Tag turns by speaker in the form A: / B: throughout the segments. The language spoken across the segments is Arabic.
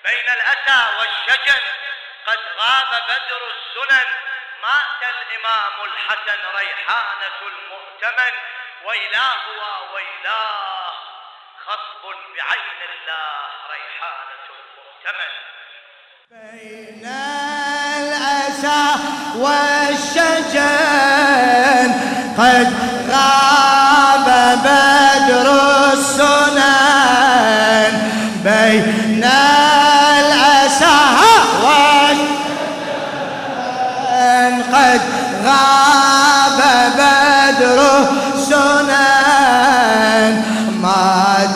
A: بين الأسى والشجن قد غاب بدر السنن، مات الإمام الحسن ريحانة المؤتمن. ويلاه وويلاه خصب بعين الله ريحانة المؤتمن.
B: بين الأسى والشجن قد غاب بدر السنن، بين الأسى والشجن قد غاب بدر السنن، مات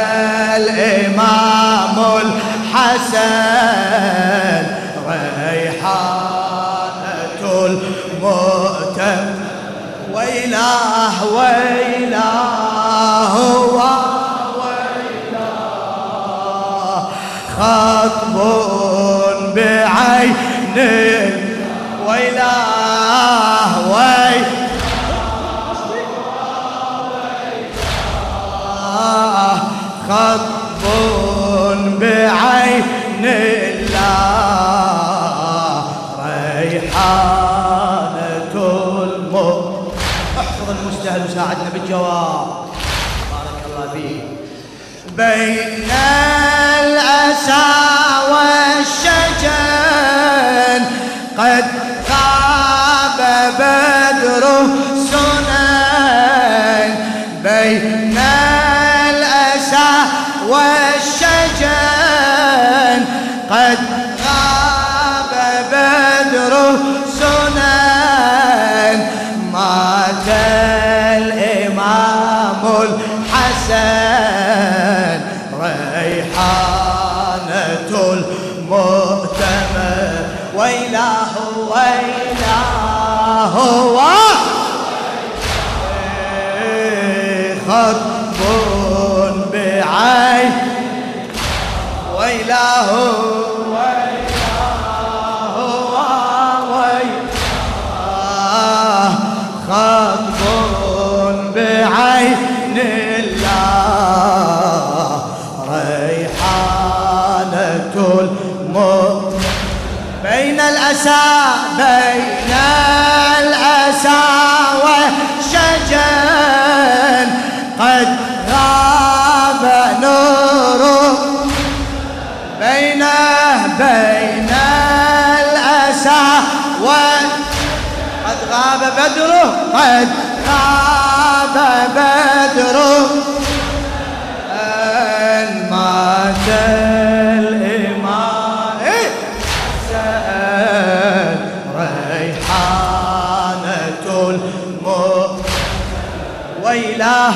B: الإمام الحسن ريحانة المؤتمن. ويلاه ويلاه ويلاه خطب بعين. ويلاه ويلاه خطب بعين الله ريحانة المؤتمن. احفظ المستهل وساعدنا بالجواب، بارك الله فيك. بين الأسى والشجن قد غاب بدر السنن، بين الأسى والشجن قد غاب بدر السنن، مات الإمام الحسن ريحانة المؤتمن. ويلاه ويلاه خطب بعين. ويلاه ويلاه ويلاه خطب بعين الله ريحانة المؤتمن. بين الأسى والشجن قد غاب نوره، بين الأسى قد غاب بدره، قد غاب بدره، مات الإمام الحسن ريحانة المؤتمن. ويلاه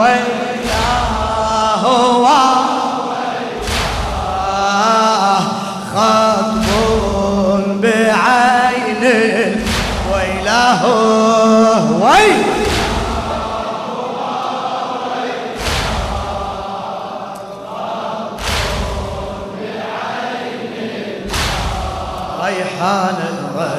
B: ويلاه خطب بعين. ويلاه ريحانة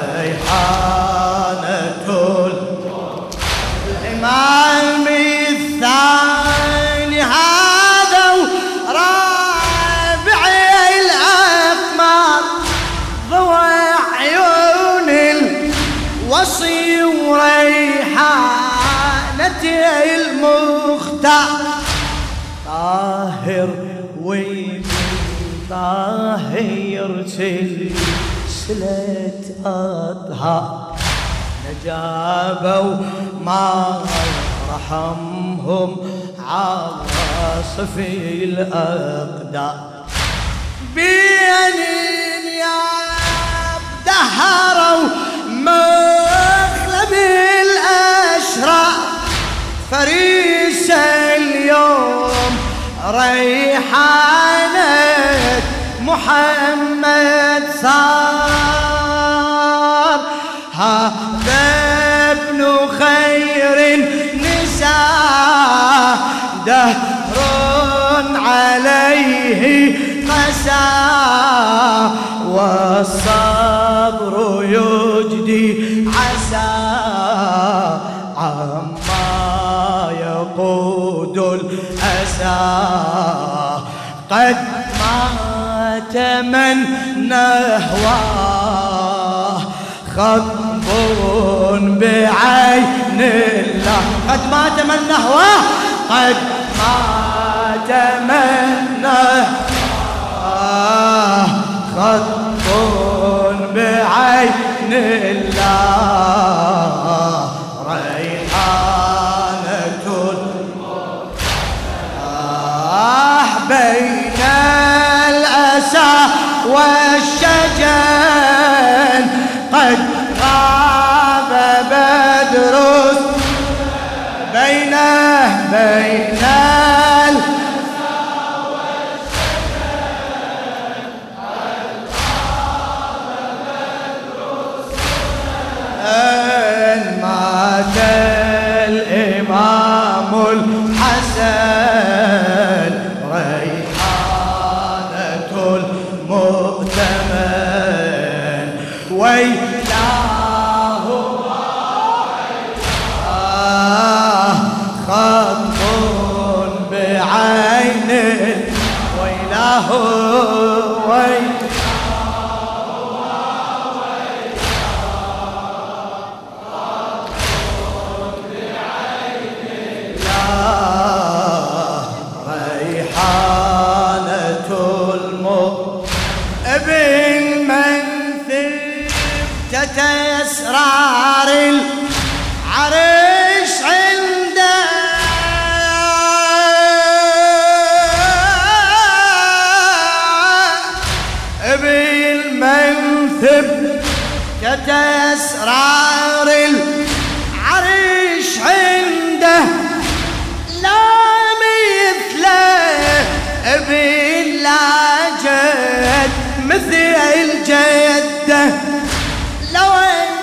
B: الإمام الثاني هذا ورابع الأقمار، ضوى عيون الوصي وريحانة المختار، طاهر طاهر سلسلة أطهار، نجابوا ما رحمهم عاصف الأقدار، بينين يا دهروا مغلب الأشرار، فريس اليوم ريحانة محمد صار، هذا ابن خير النساء دهر عليه قسى، والصبر يجدي عسى عما يقود الأسى، قد مات تمنى هواه خطب بعين الله. قد ما تمنى هواه قد ما تمنى هواه خطب بعين الله ريحانة بين الأسى والشجن قد غاب بدر بين الأسى والشجن قد غاب بدر مات الإمام الحسن ريحانة المؤتمن ويلاه خط بعين ويلاه أسرار العرش عنده بالمنثب أسرار العرش عنده لا مثله بلا جد مثل جده لو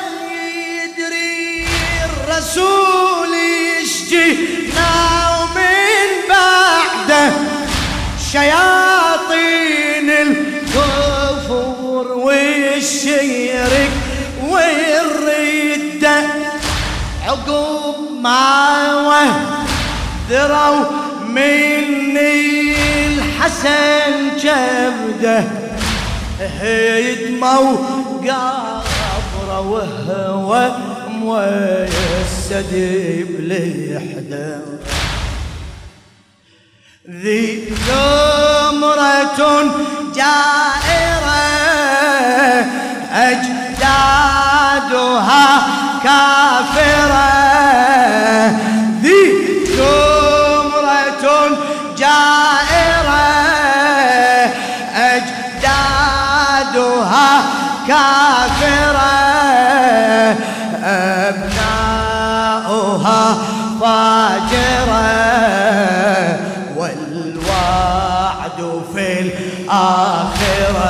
B: يدري الرسول يشجينا ومن بعده شياطين الكفر والشرك والردة عقب ما وذروا مني الحسن جبده هيدموا قبره وهو موسد بلحده ذي زمرة جائرة أجدادها كافرة ذي زمرة جائرة أجدادها كافرة أبناؤها فاجرة والوعد في الآخرة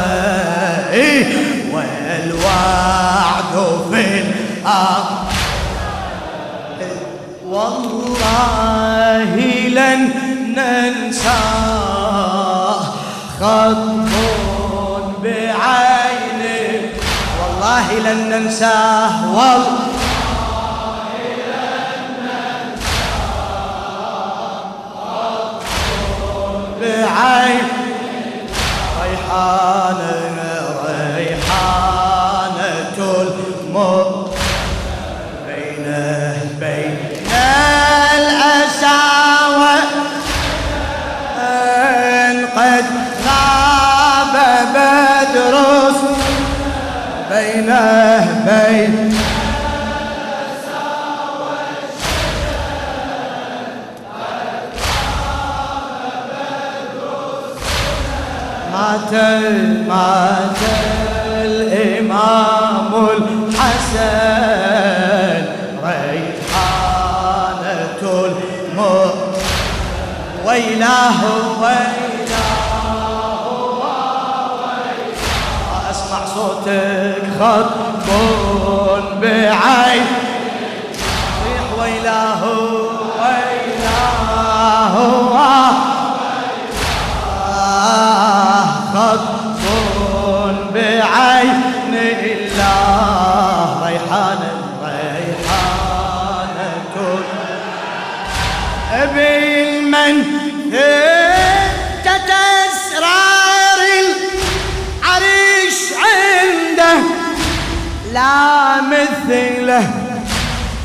B: والوعد في الآخرة والله لن ننساه خطب بعينه والله لن ننساه والله بعين ريحانة الموت بين الأسى قد غاب بدر بين مات الإمام الحسن ريحانة الموت ويلاه أسمع صوتك خطب بعين ريح ويلاه خطب بعين الله ريحانة بالمن أسرار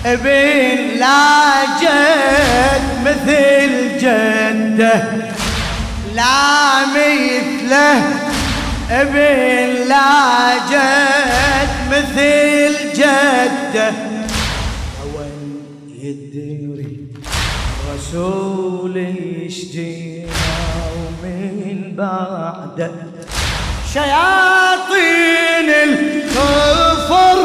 B: ابن لا جد مثل جده، لا مثله ابن لا جد مثل جده. أول يدري رسول يشجينا ومن بعده شياطين الكفر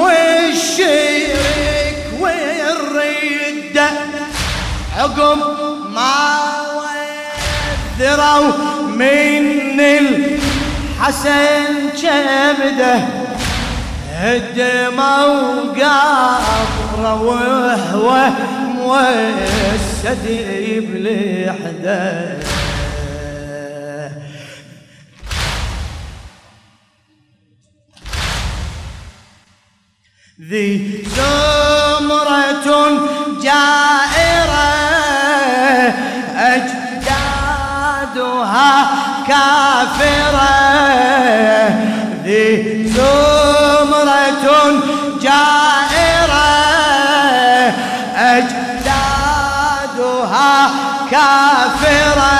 B: والشرك والردة، عقب ما وذروا من الحسن كبده هدموا قبره وهو موسد بلحده. ذي زمرة جائرة أجدادها كافرة، ذي زمرة جائرة أجدادها كافرة،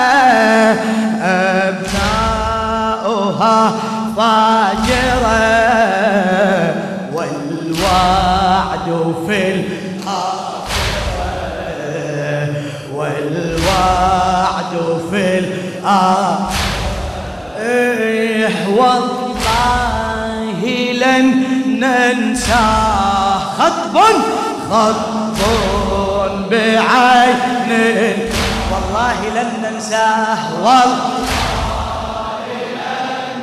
B: أبناؤها فاجرة والوعد في الآخرة، والوعد في الآخرة. والله لن ننسى خطب بعين، والله لن ننساه، والله لن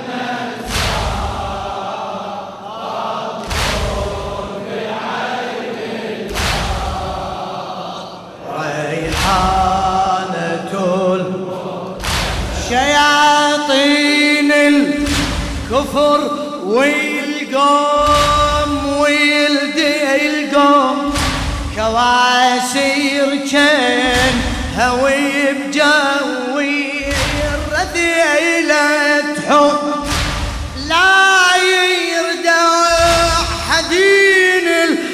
B: ننساه بعين ريحانة شياطين الكفر والقوم القوم كواسير كان هوي بجوي الرذيلة حب لا يردع حدين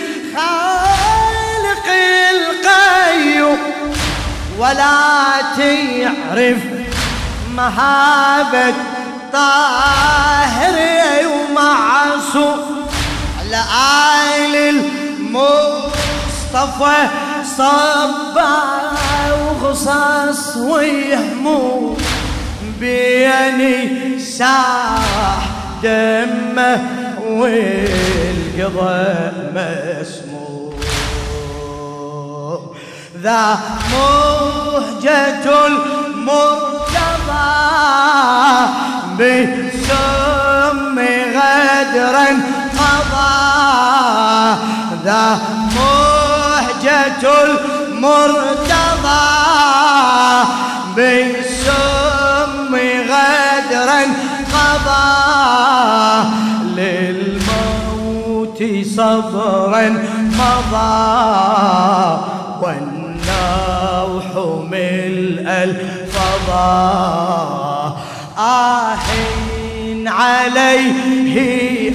B: الخالق القيوم، ولا تعرف مهابة طاهر ومعصوم على آل المصطفى صبا وغصص ويهموم بيني ساح دمه والقضاء مسموم. ذا مهجة المرتضى بسم غدرا قضى، ذا مهجة المرتضى بسم غدرا قضى، للموت صبرا مضى والنوح ملء الفضاء. عليه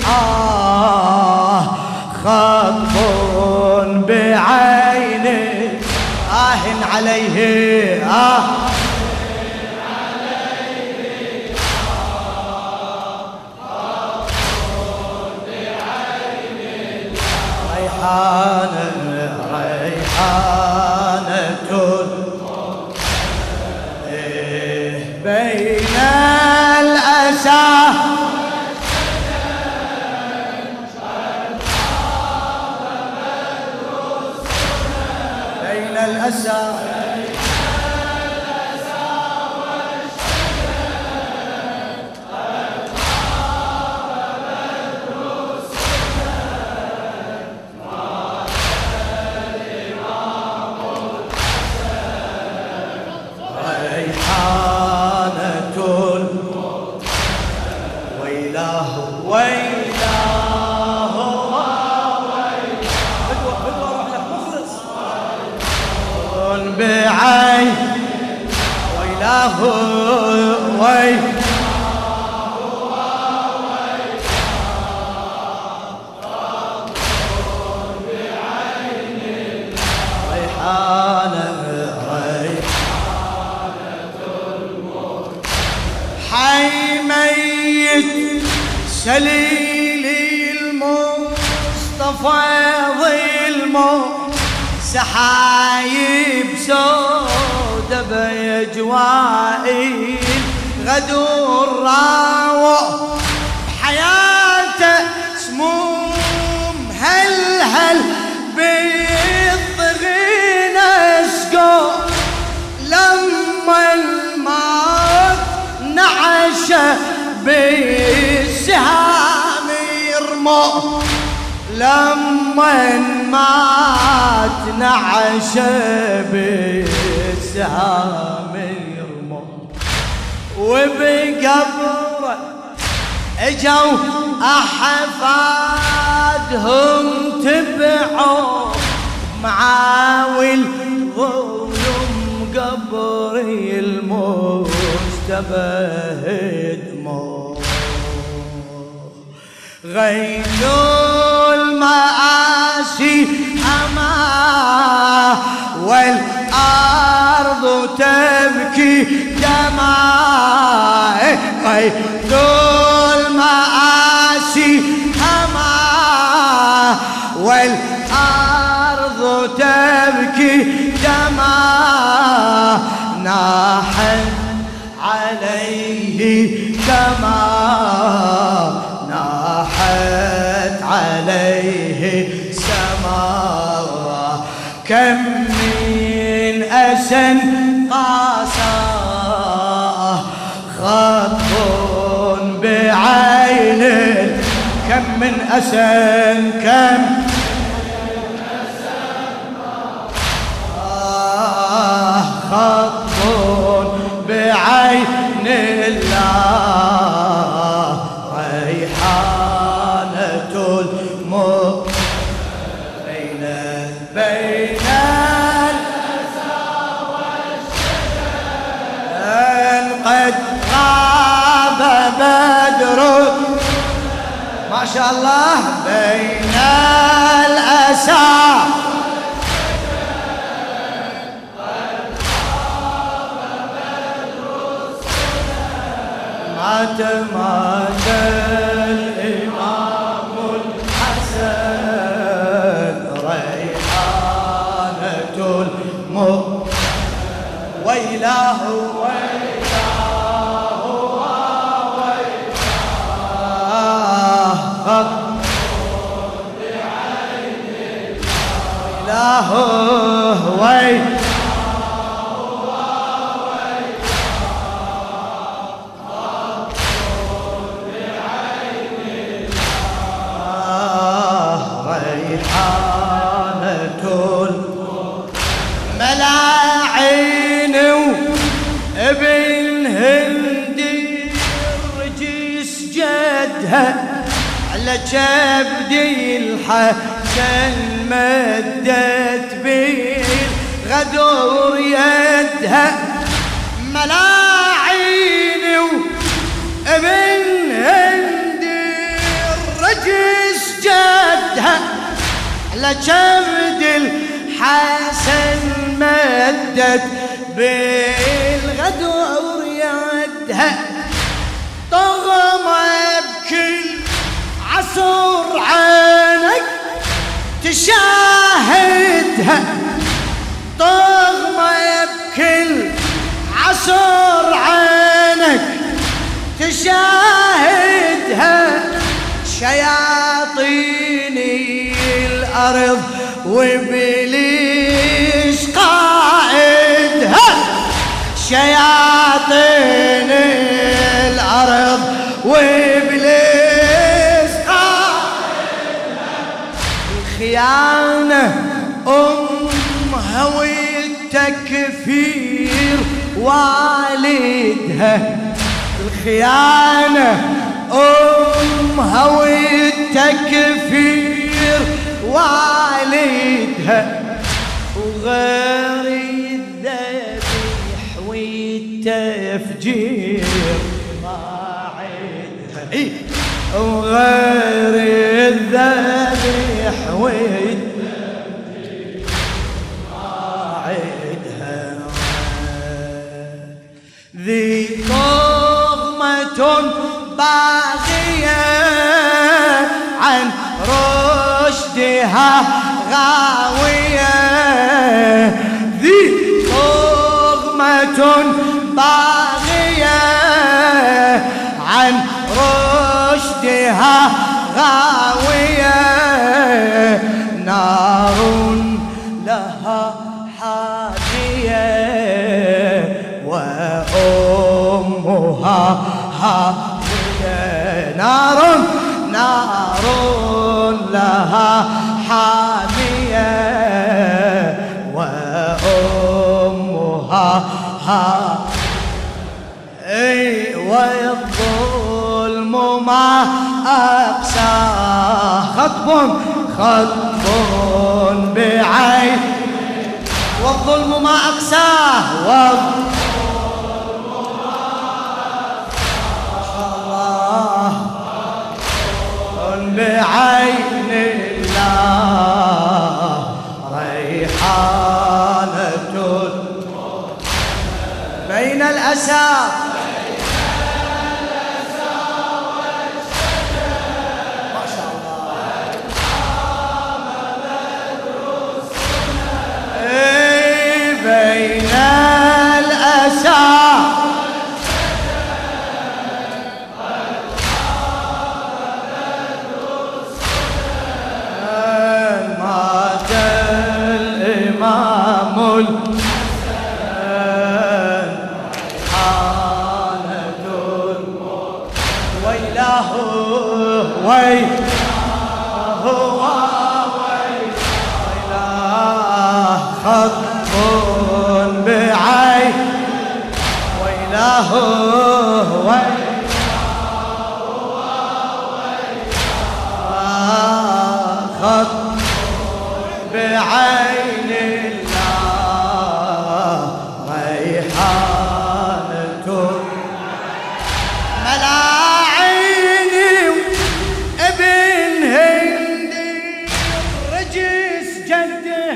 B: خطب بعينه، عليه ريحانة بين الأسى بين الأسى بعين ويلاه حي ميت سليلي المصطفى ظلمه سحايب سودة بأجوائي غدور راوع بحياته سموم هل بالضغين اسقو لما الموت نعشه بالسهام يرمو لما مات نعشه بالسهام يرمو وبقبره اجوا احفادهم تبعوا معاول ظلم قبري المشتبه دموع غيثوا المآسي أما والأرض تبكي دماء غيثوا المآسي أما والأرض تبكي دماء ناحت عليه كما ناحت عليه سماء كم من أسن قاسى خط بعين كم من أسن كم خط بعين الله ريحانة المؤمن بين الأسى والشجن قد غاب بدر ما شاء الله بين الأسى مات الإمام الحسن ريحانة المؤمن ويلاه ويلاه ويلاه خط بعين الله ويلاه ملاعين وابن هندي رجيس جدها على كبدي الحسن مدت بالغدور يدها ملاعين وابن هندي رجيس جدها على كبدي الحسن مدت بالغدور يدها طغمة بكل عصر عينك تشاهدها طغمة بكل عصر عينك تشاهدها شياطين الأرض وإبليس قائدها شياطين الأرض وإبليس قائدها الخيانة أمها والتكفير والدها الخيانة أمها والتكفير والدها وغير الذبيح والتفجير ما عيدها وغير الذبيح والتفجير ما عيدها ذي طغمة باغية عن رشدها غاوية ذي طغمة باغية عن رشدها غاوية نار لها حامية وأمها هاوية نار لها حامية وأمها هاوية والظلم ما أقساه خطب بعين والظلم ما أقساه بعين الله ريحانة بين الأسى ما شاء الله بين الأسى خطب بعين ويلاه خطب بعين الله ريحانة ملاعيني ابن هندي رجس جده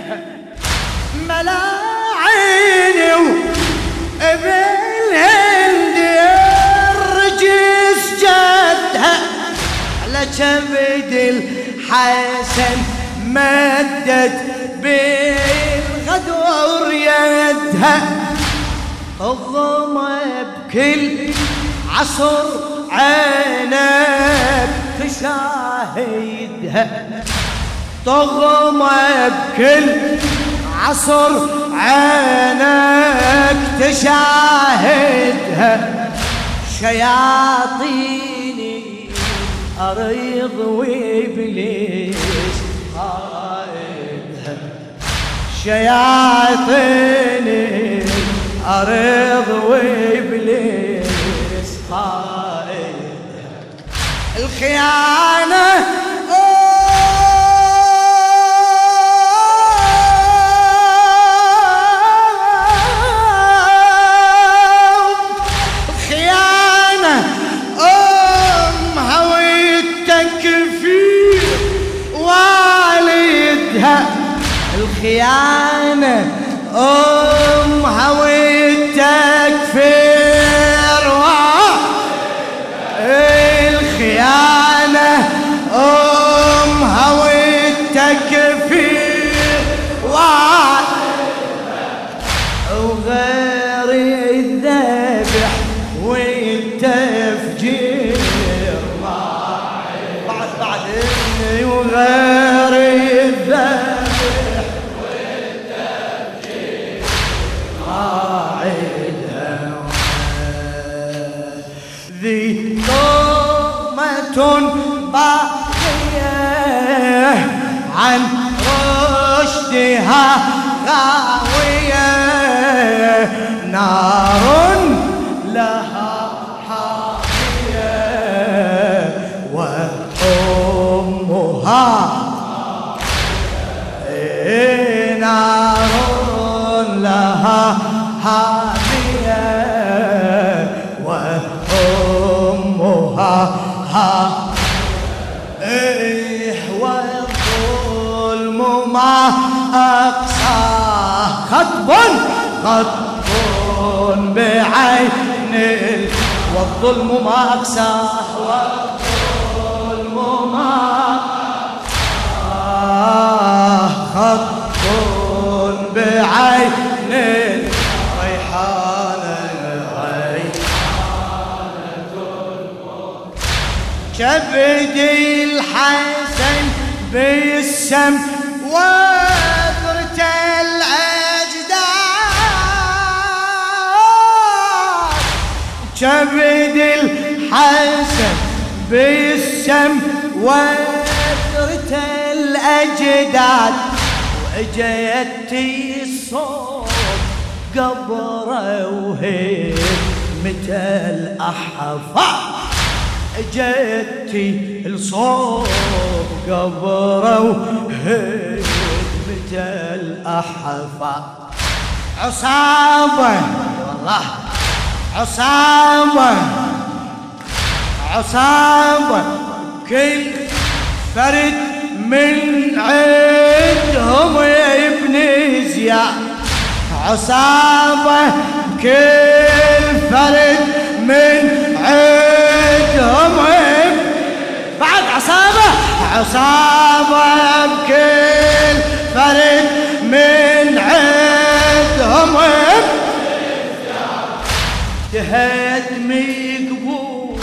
B: ملاعيني ابن هندي رجس جده على كبد الحسن مدت بالغدور يدها تضم بكل عصر عينك تشاهدها تضم بكل عصر عينك تشاهدها شياطيني أريض وإبليس قائدها شياطيني أريض وإبليس قائدها الخيانة الخيانة والتكفير الخيانة والتكفير وغير الذبح والتفجير بعد وغير الذبح ذي طغمة باقية عن رشدها غاوية نار لها حامية وأمها نار لها حامية وأمها والظلم ما أقساه خطب بعين والظلم ما أقساه والظلم ما خط بعين ريحانة كبدي الحسن بالسم وبرت الأجداد كبدي الحسن بالسم وبرت الأجداد وأجيتي الصوت قبره وهمة الأحفاد اجيتي الصوب قبره وهمة الأحفاد عصابة والله عصابة كل فرد من عندهم يا ابن زياد عصابة كل فرد من عندهم بعد عصابة بكل فرد من عندهم تهدم قبور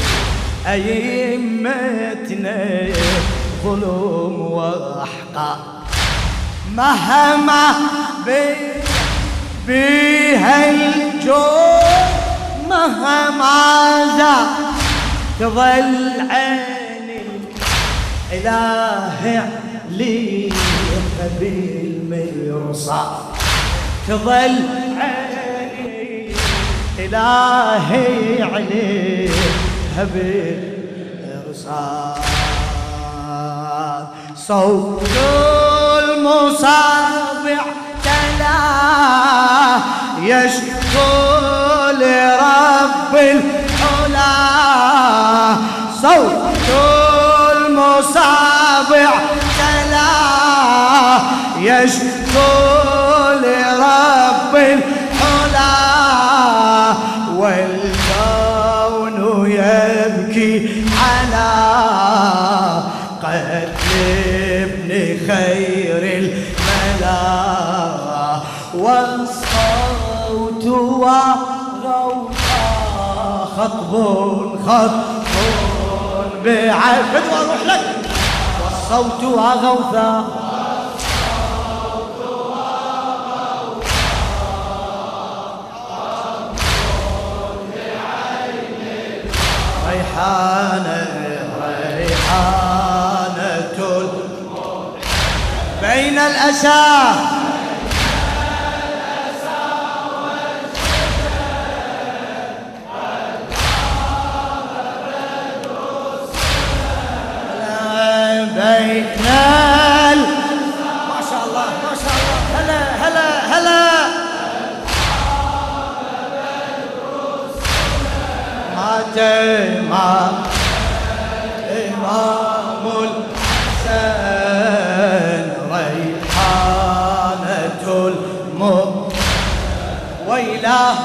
B: أئمتنا ظلم وأحقاد مهما بيها الجور مهما زاد تظل عينك إلهي عليها بالمرصاد تظل عيني إلهي عليها بالمرصاد صوت المصابع تلا يشكو لرب العلا صوت المصابع تلا يشكو لرب العلا والكون يبكي على قتل ابن خير الملا والصوت وغوطا خطب بعيد واروح لك والصوت وغوثا ريحانة بين الأسى بين ما شاء الله هلا مات إمام الحسن ريحانة الموت ويلاه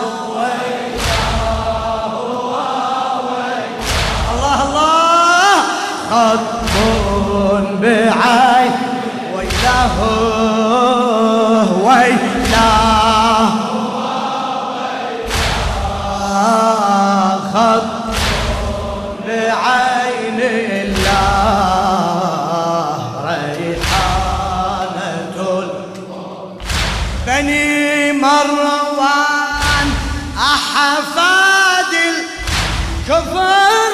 B: الله خطب بعين ويلاه خطب بعين الله ريحانة بني مروان أحفاد الكفر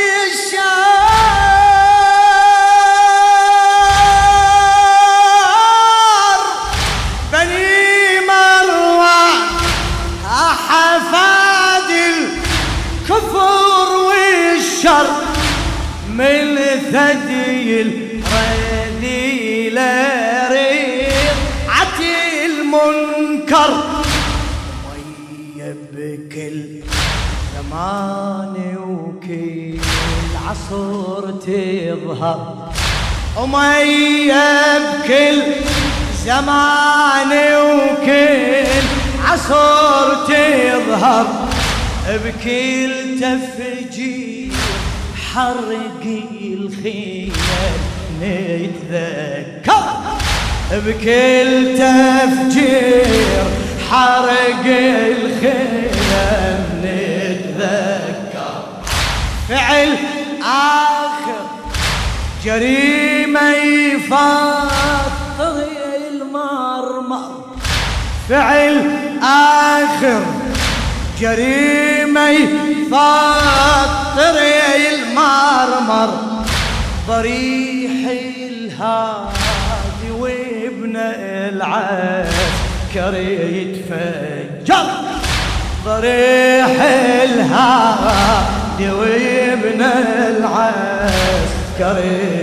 B: والشار بني مروان أحفاد الكفر والشر من ثدي الرذيل ريعة المنكر ويب كل زمان وكل عصر تظهر وميب كل زمان وكل عصر تظهر بكل تفجير حرق الخيل نتذكر، بكل تفجير حرق الخيل نتذكر. فعل آخر جريمة يفطر المرمر، فعل آخر جريمة يفطر المرمر. ضريح الهادي وابن العسكر يتفجر، ضريح الهادي وابن العسكر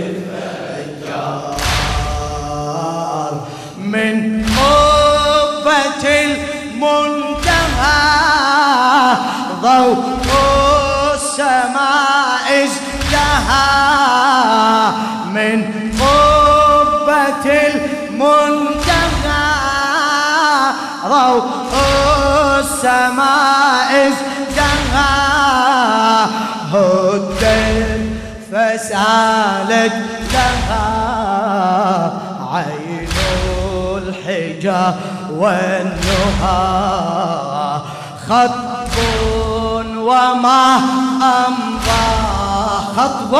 B: يتفجر. من قبة المنتهى ضوء السماء ازدهى، من قبة المنتهى ضوء السماء ازدهى. هدت فسالت لها عين الحجى والنهى، خطب وما أمضى، خطب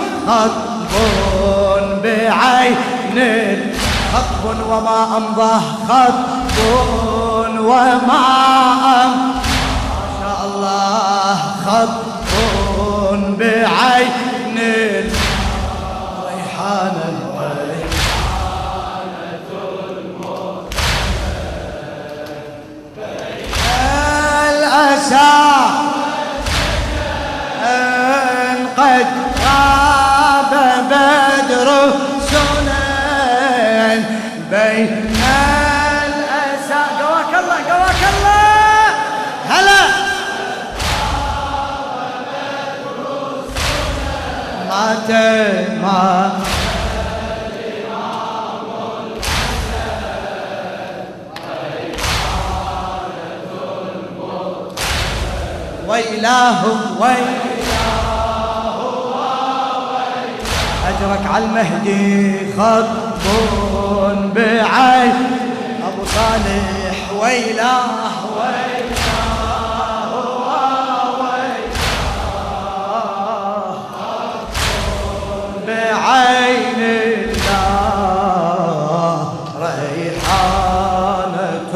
B: بعين، خطب وما أمضى، خطب وما أمضى، ما شاء الله، خطب بعين ريحانة الأسى قد غاب بدر سنن بين الأسى. قواك الله قواك الله، هلا مات ويلاه أجرك على المهدي، خطب بعين أبو صالح، ويلاه بعين الله ريحانة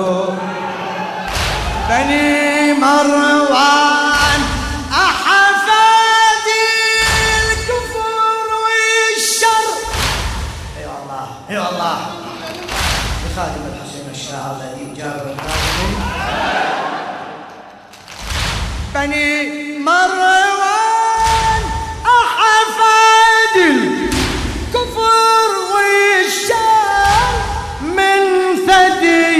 B: بني مروان، أحفادي الكفر والشر. اي والله اي والله، لخادم الحسين الشاعر الذي جاب القادم. بني مروان أحفادي الكفر والشر، من ثدي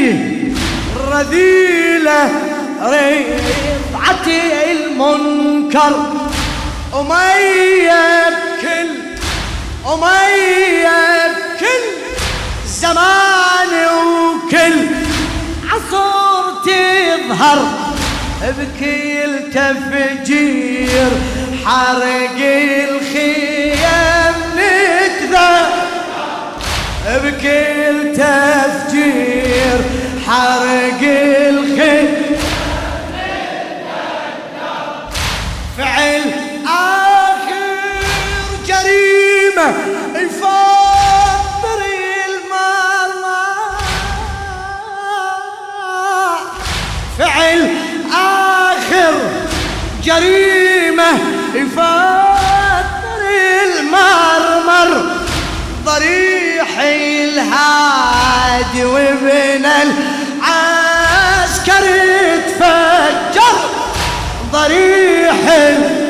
B: رذيلة رفعتي المنكر. أمية بكل زمان وكل عصر تظهر، بكل تفجير حرق الخيام نتذكر، بكل تفجير حرق الخيام. فعل آخر جريمة يفطر المرمى، فعل آخر جريمة يفطر المرمر. ضريح الهادي وابن العسكر يتفجر، ضريح